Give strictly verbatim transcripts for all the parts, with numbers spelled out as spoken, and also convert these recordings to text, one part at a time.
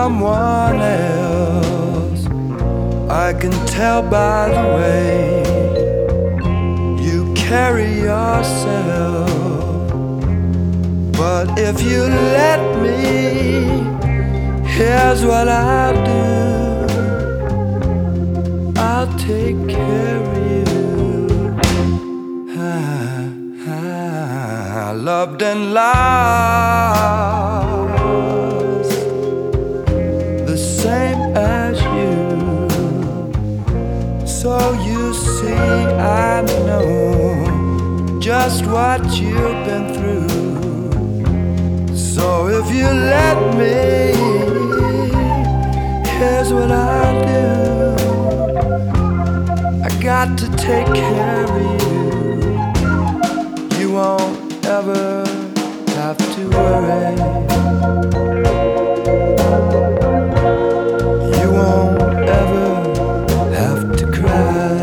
someone else. I can tell by the way you carry yourself. But if you let me, here's what I'll do. I'll take care of you. I, I loved and lost the same as you. So you see, I know just what you've been through. So if you let me, here's what I'll do. I got to take care of you. You won't ever have to worry. You won't ever have to cry.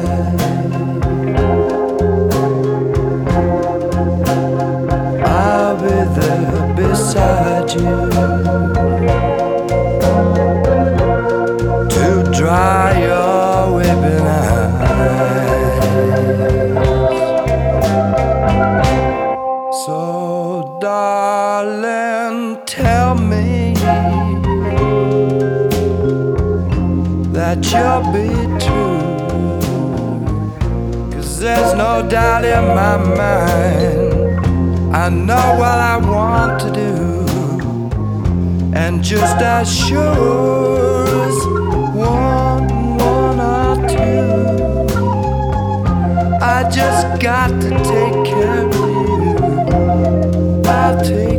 I'll be there beside you to dry your weeping eyes. So darling, tell me that you'll be true, 'cause there's no doubt in my mind. I know what I want to do, and just as sure as one, one or two, I just got to take care of you. I'll take